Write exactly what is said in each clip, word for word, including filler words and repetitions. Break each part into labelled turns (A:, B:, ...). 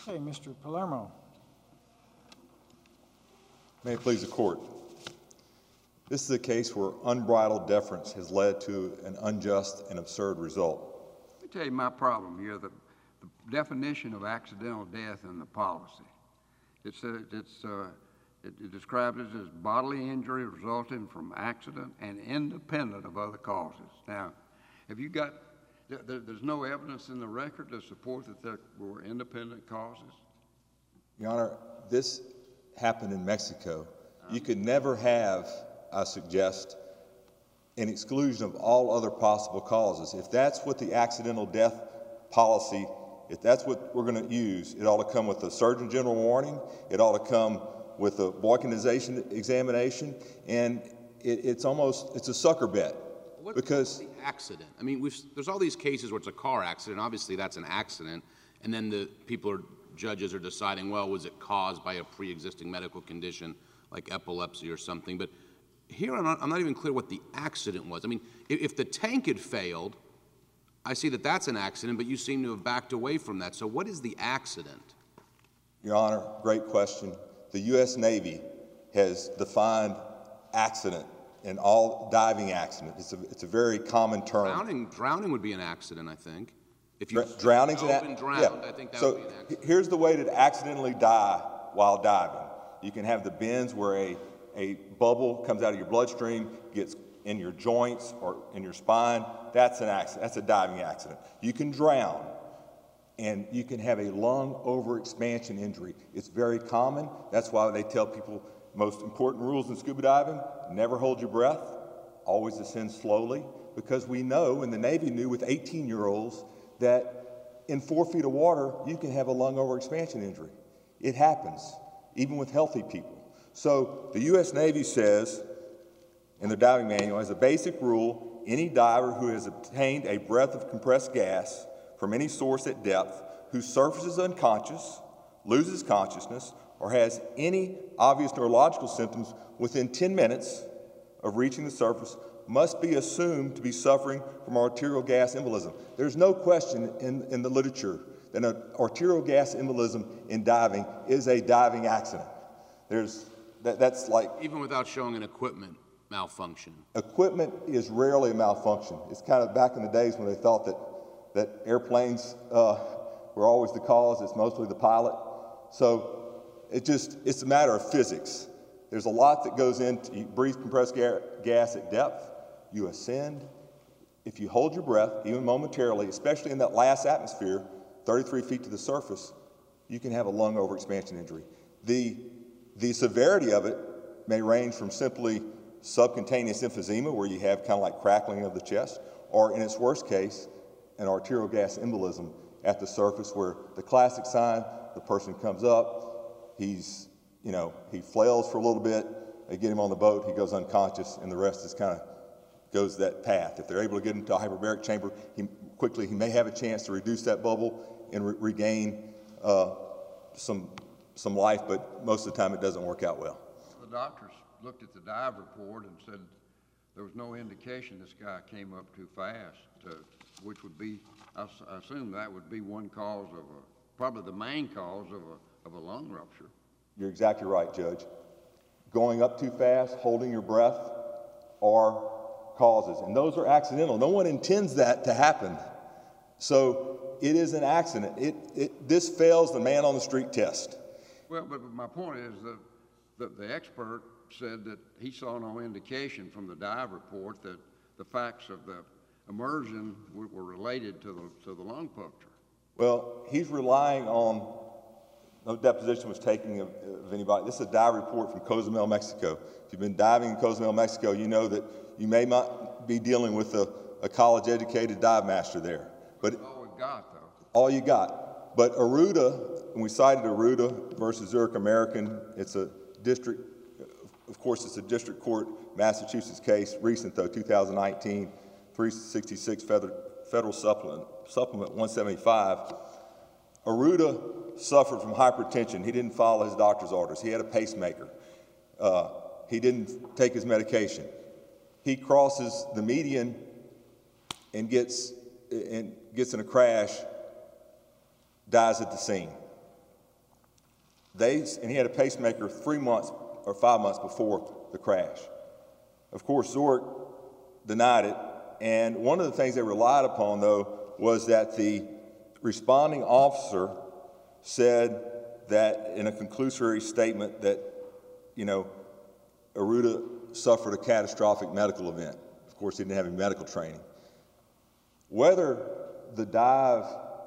A: Okay, Mister Palermo.
B: May it please the court. This is a case where unbridled deference has led to an unjust and absurd result.
C: Let me tell you my problem here. The, the definition of accidental death in the policy. It says it's uh, it, it describes it as bodily injury resulting from accident and independent of other causes. Now, have you got? There, there's no evidence in the record to support that there were independent causes.
B: Your Honor, this happened in Mexico. You could never have, I suggest, an exclusion of all other possible causes. If that's what the accidental death policy, if that's what we're going to use, it ought to come with a Surgeon General warning, it ought to come with a Balkanization examination, and it, it's almost, it's a sucker bet.
D: What,
B: because
D: the accident? I mean, we've, there's all these cases where it's a car accident. Obviously, that's an accident, and then the people are, judges are deciding, well, was it caused by a pre-existing medical condition like epilepsy or something? But here, I'm not, I'm not even clear what the accident was. I mean, if, if the tank had failed, I see that that's an accident, but you seem to have backed away from that. So what is the accident?
B: Your Honor, great question. The U S Navy has defined accident in all diving accidents. It's a, it's a very common term.
D: Drowning, drowning would be an accident, I think. If you
B: Dr Drowning's
D: dove and drowned,
B: yeah.
D: I think that
B: so
D: would be an accident.
B: Here's the way to accidentally die while diving. You can have the bends where a, a bubble comes out of your bloodstream, gets in your joints or in your spine. That's an accident. That's a diving accident. You can drown, and you can have a lung overexpansion injury. It's very common. That's why they tell people most important rules in scuba diving: never hold your breath, always ascend slowly, because we know, and the Navy knew with eighteen-year-olds, that in four feet of water, you can have a lung overexpansion injury. It happens, even with healthy people. So the U S Navy says, in their diving manual, as a basic rule, any diver who has obtained a breath of compressed gas from any source at depth, who surfaces unconscious, loses consciousness, or has any obvious neurological symptoms within ten minutes of reaching the surface must be assumed to be suffering from arterial gas embolism. There's no question in, in the literature that an arterial gas embolism in diving is a diving accident. There's, that, that's like...
D: Even without showing an equipment malfunction.
B: Equipment is rarely a malfunction. It's kind of back in the days when they thought that, that airplanes uh, were always the cause. It's mostly the pilot. So it just, it's a matter of physics. There's a lot that goes into, you breathe compressed ga gas at depth, you ascend. If you hold your breath, even momentarily, especially in that last atmosphere, thirty-three feet to the surface, you can have a lung overexpansion injury. The, the severity of it may range from simply subcutaneous emphysema, where you have kind of like crackling of the chest, or in its worst case, an arterial gas embolism at the surface, where the classic sign, the person comes up, he's, you know, he flails for a little bit, they get him on the boat, he goes unconscious, and the rest is kind of goes that path. If they're able to get into a hyperbaric chamber, he, quickly he may have a chance to reduce that bubble and re regain uh, some, some life, but most of the time it doesn't work out well.
C: The doctors looked at the dive report and said there was no indication this guy came up too fast, to, which would be, I, I assume that would be one cause of a, probably the main cause of a, of a lung rupture.
B: You're exactly right, Judge. Going up too fast, holding your breath, are causes, and those are accidental. No one intends that to happen. So it is an accident. It, it, this fails the man on the street test.
C: Well, but my point is that the, the expert said that he saw no indication from the dive report that the facts of the immersion were, were related to the, to the lung puncture.
B: Well, he's relying on, no deposition was taken of, of anybody. This is a dive report from Cozumel, Mexico. If you've been diving in Cozumel, Mexico, you know that you may not be dealing with a, a college-educated dive master there. But
C: that's all we've got, though.
B: All you got. But Arruda, and we cited Arruda versus Zurich American, it's a district, of course, it's a district court Massachusetts case, recent though, two thousand nineteen, three sixty-six Federal, Federal Supplement, Supplement one seventy-five. Arruda suffered from hypertension. He didn't follow his doctor's orders. He had a pacemaker. Uh, he didn't take his medication. He crosses the median and gets, and gets in a crash, dies at the scene. They, and he had a pacemaker three months or five months before the crash. Of course, Zurich denied it, and one of the things they relied upon, though, was that the responding officer said that in a conclusory statement that, you know, Arruda suffered a catastrophic medical event. Of course, he didn't have any medical training. Whether the dive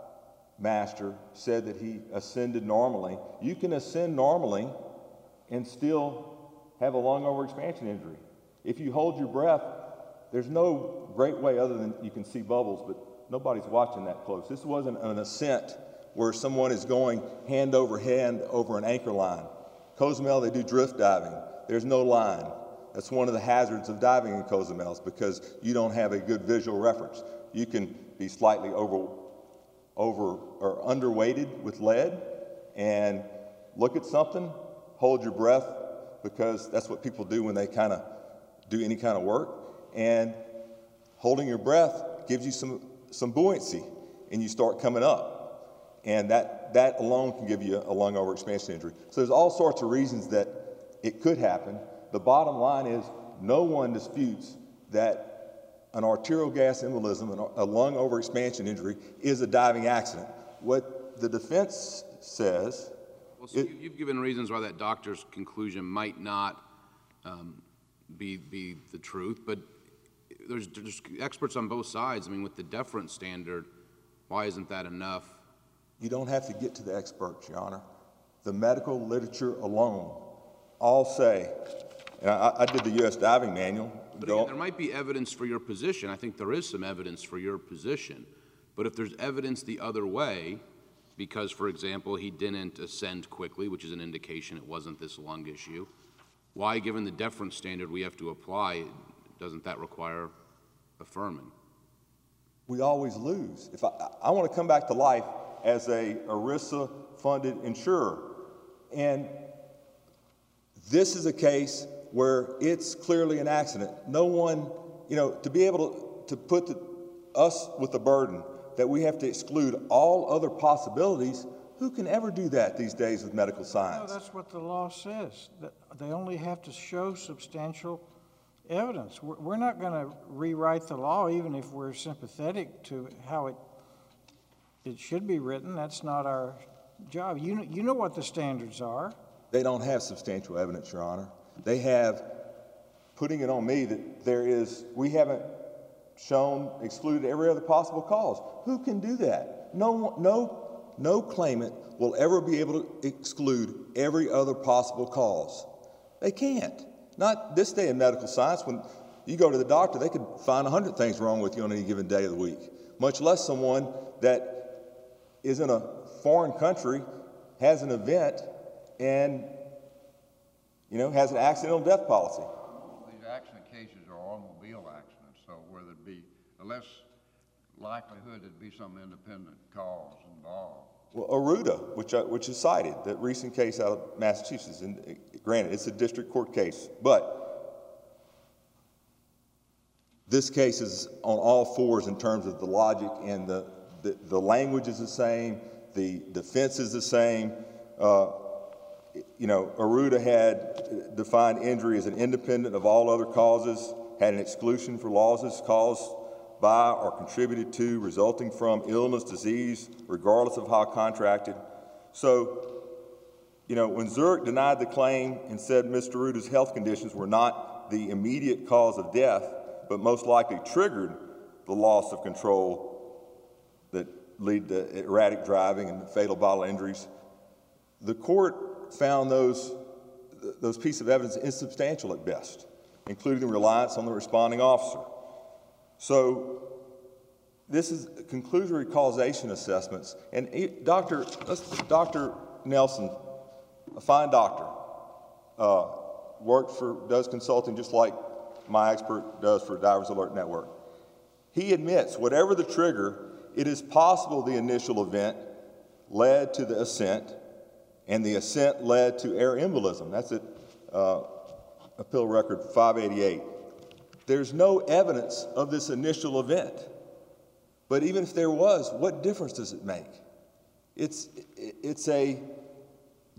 B: master said that he ascended normally, you can ascend normally and still have a lung overexpansion injury. If you hold your breath, there's no great way other than you can see bubbles, but nobody's watching that close. This wasn't an ascent where someone is going hand over hand over an anchor line. Cozumel, they do drift diving. There's no line. That's one of the hazards of diving in Cozumel, because you don't have a good visual reference. You can be slightly over, over or underweighted with lead and look at something, hold your breath, because that's what people do when they kind of do any kind of work. And holding your breath gives you some, some buoyancy, and you start coming up. And that, that alone can give you a lung overexpansion injury. So there's all sorts of reasons that it could happen. The bottom line is no one disputes that an arterial gas embolism, a lung overexpansion injury, is a diving accident. What the defense says...
D: Well, so it, you've given reasons why that doctor's conclusion might not um, be, be the truth, but there's, there's experts on both sides. I mean, with the deference standard, why isn't that enough?
B: You don't have to get to the experts, Your Honor. The medical literature alone all say, and I, I did the U S Diving Manual.
D: But again, there might be evidence for your position. I think there is some evidence for your position. But if there's evidence the other way, because, for example, he didn't ascend quickly, which is an indication it wasn't this lung issue, why, given the deference standard we have to apply, doesn't that require affirming?
B: We always lose. If I, I want to come back to life as a ERISA-funded insurer, and this is a case where it's clearly an accident. No one, you know, to be able to, to put the, us with the burden that we have to exclude all other possibilities, who can ever do that these days with medical science?
A: No, that's what the law says. That they only have to show substantial evidence. We're, we're not going to rewrite the law, even if we're sympathetic to how it it should be written. That's not our job. You know, you know what the standards are.
B: They don't have substantial evidence, Your Honor. They have, putting it on me, that there is, we haven't shown, excluded every other possible cause. Who can do that? No, no, no claimant will ever be able to exclude every other possible cause. They can't. Not this day in medical science. When you go to the doctor, they could find a hundred things wrong with you on any given day of the week, much less someone that is in a foreign country, has an event, and, you know, has an accidental death policy.
C: These accident cases are automobile accidents, so where there'd be a less likelihood there'd be some independent cause involved.
B: Well, Arruda, which, I, which is cited, that recent case out of Massachusetts, and granted, it's a district court case, but this case is on all fours in terms of the logic, and the, the, the language is the same, the defense is the same. Uh, you know, Arruda had defined injury as an independent of all other causes, had an exclusion for losses caused by or contributed to, resulting from illness, disease, regardless of how contracted. So, you know, when Zurich denied the claim and said Mister Arruda's health conditions were not the immediate cause of death, but most likely triggered the loss of control that lead to erratic driving and fatal bodily injuries, the court found those, those pieces of evidence insubstantial at best, including reliance on the responding officer. So this is conclusory causation assessments. And he, Doctor Doctor Nelson, a fine doctor, uh, worked for, does consulting just like my expert does for Divers Alert Network. He admits, whatever the trigger, it is possible the initial event led to the ascent, and the ascent led to air embolism. That's at uh, Appeal Record five eighty-eight. There's no evidence of this initial event. But even if there was, what difference does it make? It's, it's a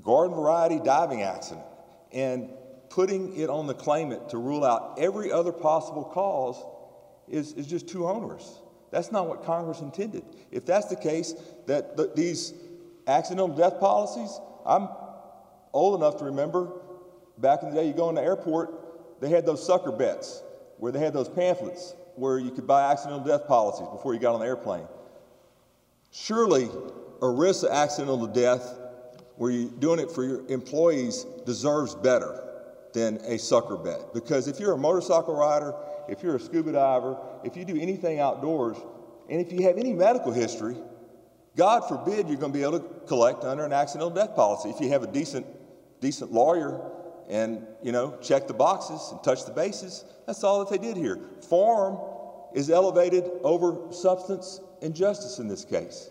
B: garden variety diving accident and putting it on the claimant to rule out every other possible cause is, is just too onerous. That's not what Congress intended. If that's the case, that th these accidental death policies, I'm old enough to remember back in the day, you go in the airport, they had those sucker bets where they had those pamphlets where you could buy accidental death policies before you got on the airplane. Surely, ERISA accidental death, where you're doing it for your employees, deserves better than a sucker bet. Because if you're a motorcycle rider, if you're a scuba diver, if you do anything outdoors, and if you have any medical history, God forbid you're going to be able to collect under an accidental death policy. If you have a decent, decent lawyer and, you know, check the boxes and touch the bases, that's all that they did here. Form is elevated over substance and justice in this case.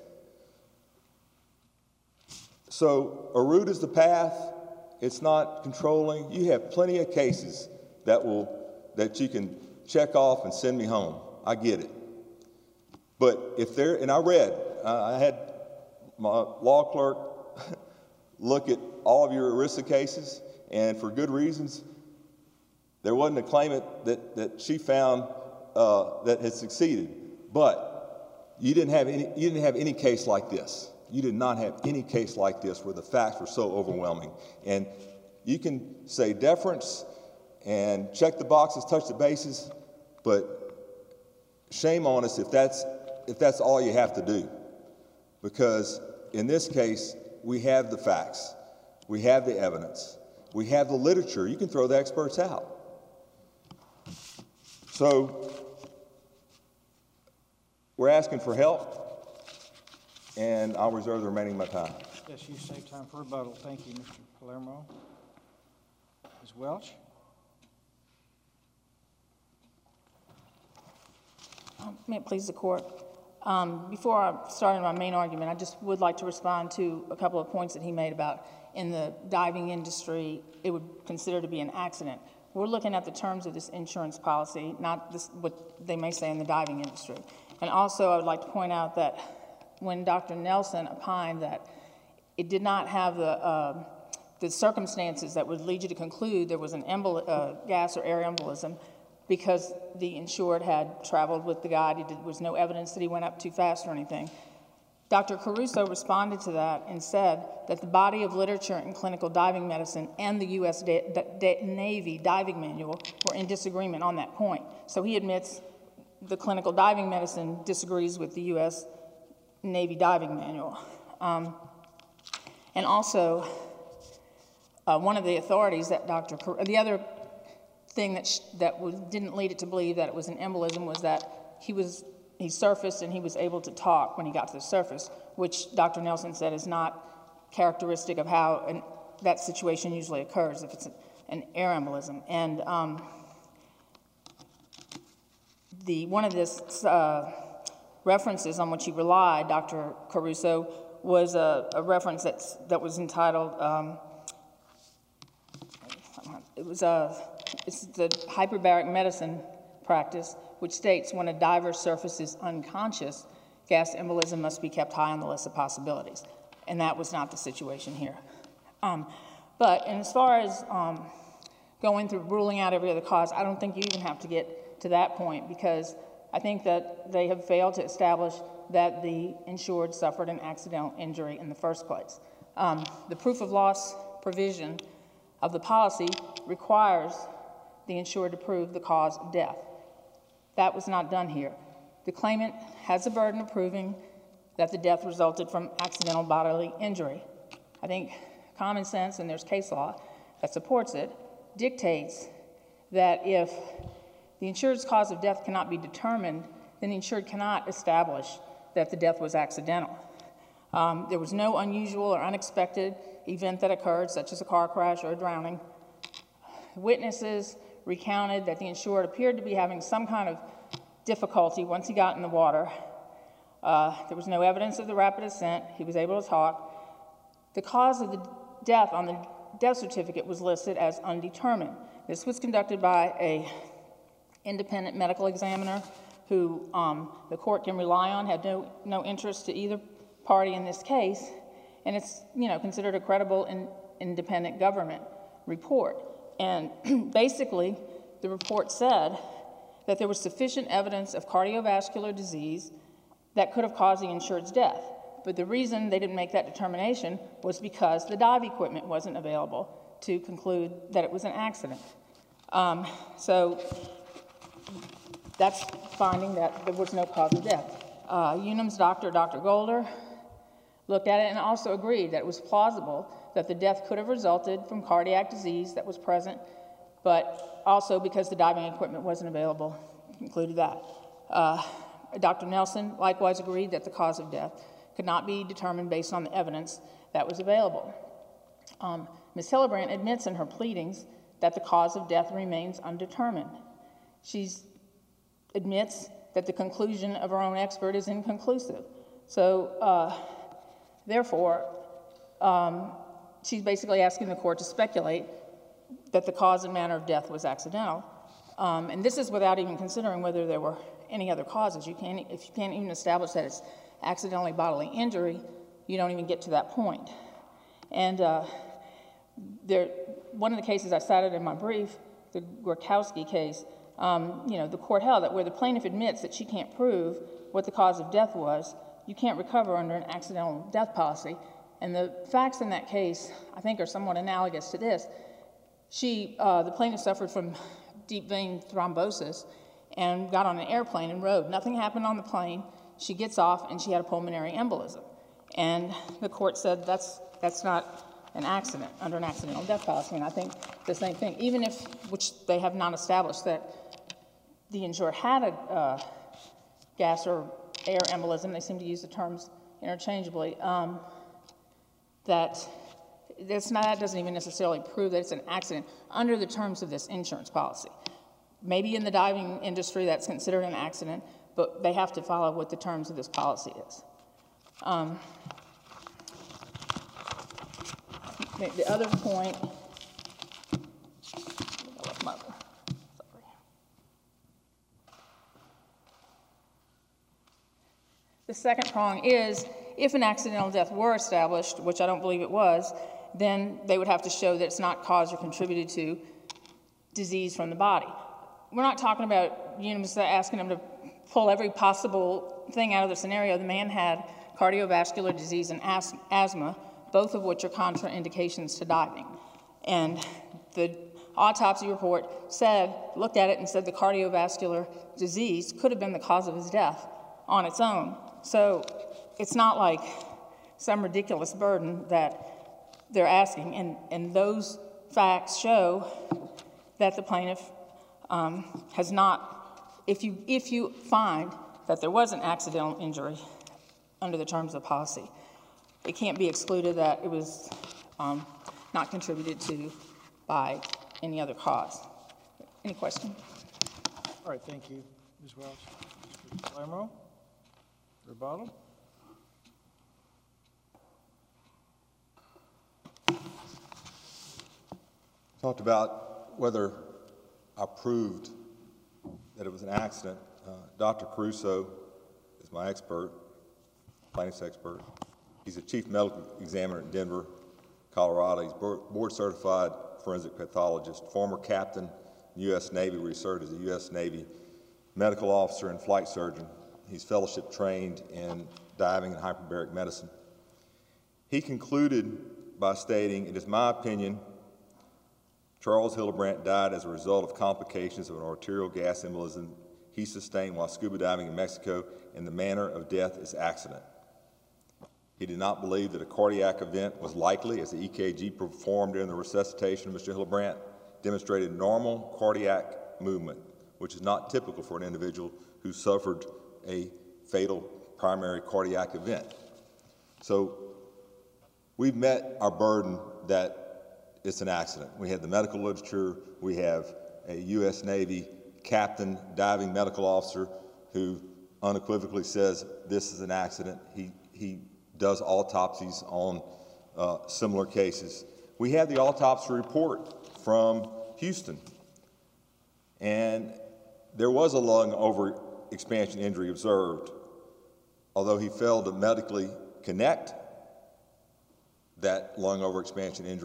B: So a route is the path. It's not controlling. You have plenty of cases that will that you can check off and send me home. I get it. But if there, and I read, uh, I had my law clerk look at all of your ERISA cases, and for good reasons, there wasn't a claimant that, that she found uh, that had succeeded. But you didn't have any, you didn't have any case like this. You did not have any case like this where the facts were so overwhelming. And you can say deference and check the boxes, touch the bases, but shame on us if that's, if that's all you have to do. Because in this case, we have the facts, we have the evidence, we have the literature. You can throw the experts out. So we're asking for help, and I'll reserve the remaining of my time.
A: Yes, you save time for rebuttal. Thank you, Mister Palermo. Miz Welch?
E: Um, May it please the court. Um, before I start in my main argument, I just would like to respond to a couple of points that he made about in the diving industry, it would consider to be an accident. We're looking at the terms of this insurance policy, not this, what they may say in the diving industry. And also, I would like to point out that when Doctor Nelson opined that it did not have the, uh, the circumstances that would lead you to conclude there was an embol uh, gas or air embolism because the insured had traveled with the guide, there was no evidence that he went up too fast or anything. Doctor Caruso responded to that and said that the body of literature in clinical diving medicine and the U S Navy diving manual were in disagreement on that point. So he admits the clinical diving medicine disagrees with the U S Navy diving manual. Um, and also, uh, one of the authorities that Doctor Car the other thing that, sh that was, didn't lead it to believe that it was an embolism was that he was he surfaced and he was able to talk when he got to the surface, which Doctor Nelson said is not characteristic of how an, that situation usually occurs if it's a, an air embolism. And um, the one of this uh, references on which he relied, Doctor Caruso, was a, a reference that's, that was entitled, um, it was a, it's the hyperbaric medicine practice, which states when a diver surfaces unconscious, gas embolism must be kept high on the list of possibilities. And that was not the situation here. Um, but and as far as um, going through ruling out every other cause, I don't think you even have to get to that point because I think that they have failed to establish that the insured suffered an accidental injury in the first place. Um, the proof of loss provision of the policy requires the insured to prove the cause of death. That was not done here. The claimant has the burden of proving that the death resulted from accidental bodily injury. I think common sense, and there's case law that supports it, dictates that if the insured's cause of death cannot be determined, then the insured cannot establish that the death was accidental. Um, there was no unusual or unexpected event that occurred, such as a car crash or a drowning. Witnesses recounted that the insured appeared to be having some kind of difficulty once he got in the water. Uh, there was no evidence of the rapid ascent. He was able to talk. The cause of the death on the death certificate was listed as undetermined. This was conducted by an independent medical examiner who um, the court can rely on, had no, no interest to either party in this case, and it's, you know, considered a credible in, independent government report. And basically, the report said that there was sufficient evidence of cardiovascular disease that could have caused the insured's death. But the reason they didn't make that determination was because the dive equipment wasn't available to conclude that it was an accident. Um, so that's finding that there was no cause of death. Uh, Unum's doctor, Doctor Golder, looked at it and also agreed that it was plausible that the death could have resulted from cardiac disease that was present, but also because the diving equipment wasn't available, concluded that. Uh, Doctor Nelson likewise agreed that the cause of death could not be determined based on the evidence that was available. Um, Miz Hillebrand admits in her pleadings that the cause of death remains undetermined. She admits that the conclusion of her own expert is inconclusive. So, uh, therefore, um, she's basically asking the court to speculate that the cause and manner of death was accidental. Um, and this is without even considering whether there were any other causes. You can't, if you can't even establish that it's accidentally bodily injury, you don't even get to that point. And uh, there, one of the cases I cited in my brief, the Gorkowski case, um, you know, the court held that where the plaintiff admits that she can't prove what the cause of death was, you can't recover under an accidental death policy. And the facts in that case, I think, are somewhat analogous to this. She, uh, the plaintiff suffered from deep vein thrombosis and got on an airplane and rode. Nothing happened on the plane. She gets off and she had a pulmonary embolism. And the court said that's, that's not an accident under an accidental death policy. And I think the same thing, even if, which they have not established, that the insured had a uh, gas or air embolism, they seem to use the terms interchangeably, um, that that's not, that doesn't even necessarily prove that it's an accident under the terms of this insurance policy. Maybe in the diving industry that's considered an accident, but they have to follow what the terms of this policy is. Um, the other point, sorry. The second prong is, if an accidental death were established, which I don't believe it was, then they would have to show that it's not caused or contributed to disease from the body. We're not talking about, you know, asking them to pull every possible thing out of the scenario. The man had cardiovascular disease and as asthma, both of which are contraindications to diving. And the autopsy report said, looked at it and said the cardiovascular disease could have been the cause of his death on its own. So it's not like some ridiculous burden that they're asking. And, and those facts show that the plaintiff um, has not, if you, if you find that there was an accidental injury under the terms of the policy, it can't be excluded that it was um, not contributed to by any other cause. Any question?
A: All right, thank you, Miz Welch. Mister Palermo, rebuttal.
B: Talked about whether I proved that it was an accident. Uh, Doctor Caruso is my expert, plaintiff's expert. He's a chief medical examiner in Denver, Colorado. He's board certified forensic pathologist, former captain in the U S Navy, where he served as a U S Navy medical officer and flight surgeon. He's fellowship trained in diving and hyperbaric medicine. He concluded by stating, "It is my opinion Charles Hillebrand died as a result of complications of an arterial gas embolism he sustained while scuba diving in Mexico, and the manner of death is accident." He did not believe that a cardiac event was likely, as the E K G performed during the resuscitation of Mister Hillebrand demonstrated normal cardiac movement, which is not typical for an individual who suffered a fatal primary cardiac event. So we've met our burden that it's an accident. We have the medical literature. We have a U S Navy captain, diving medical officer who unequivocally says this is an accident. He, he does autopsies on uh, similar cases. We had the autopsy report from Houston, and there was a lung overexpansion injury observed, although he failed to medically connect that lung overexpansion injury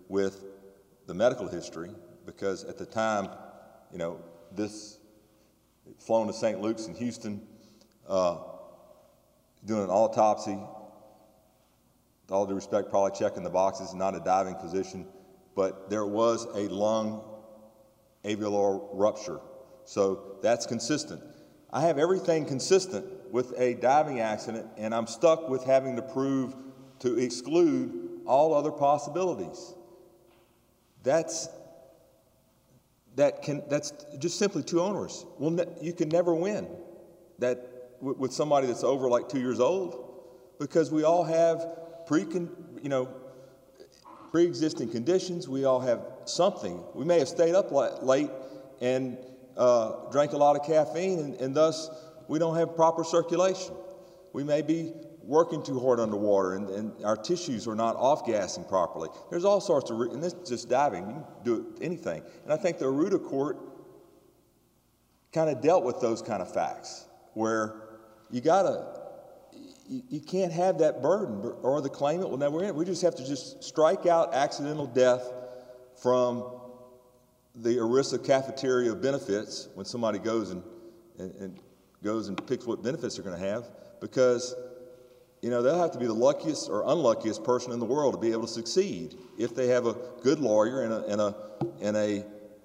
B: with the medical history, because at the time, you know, this flown to Saint Luke's in Houston, uh, doing an autopsy, with all due respect, probably checking the boxes, not a diving physician, but there was a lung alveolar rupture. So that's consistent. I have everything consistent with a diving accident, and I'm stuck with having to prove to exclude all other possibilities. That's that can that's just simply too onerous. Well, ne you can never win that with somebody that's over like two years old, because we all have pre you know pre-existing conditions. We all have something. We may have stayed up late and uh, drank a lot of caffeine, and, and thus we don't have proper circulation. We may be working too hard underwater, and, and our tissues are not off-gassing properly. There's all sorts of, and this is just diving, you can do anything. And I think the Arruda court kind of dealt with those kind of facts, where you gotta, you, you can't have that burden, or the claimant will never end. We just have to just strike out accidental death from the ERISA cafeteria of benefits when somebody goes and, and, and goes and picks what benefits they're gonna have, because you know, they'll have to be the luckiest or unluckiest person in the world to be able to succeed if they have a good lawyer and a, and a, and a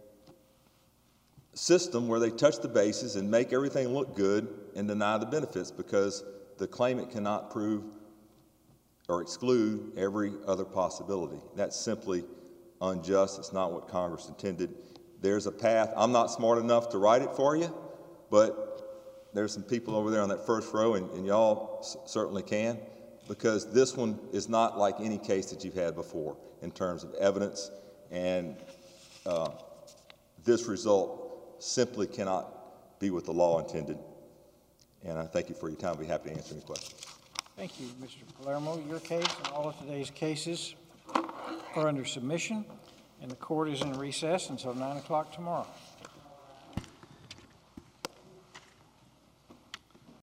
B: system where they touch the bases and make everything look good and deny the benefits, because the claimant cannot prove or exclude every other possibility. That's simply unjust. It's not what Congress intended. There's a path. I'm not smart enough to write it for you, but there's some people over there on that first row, and, and y'all s certainly can, because this one is not like any case that you've had before in terms of evidence, and uh, this result simply cannot be what the law intended. And I thank you for your time. I'll be happy to answer any questions.
A: Thank you, Mister Palermo. Your case and all of today's cases are under submission, and the court is in recess until nine o'clock tomorrow.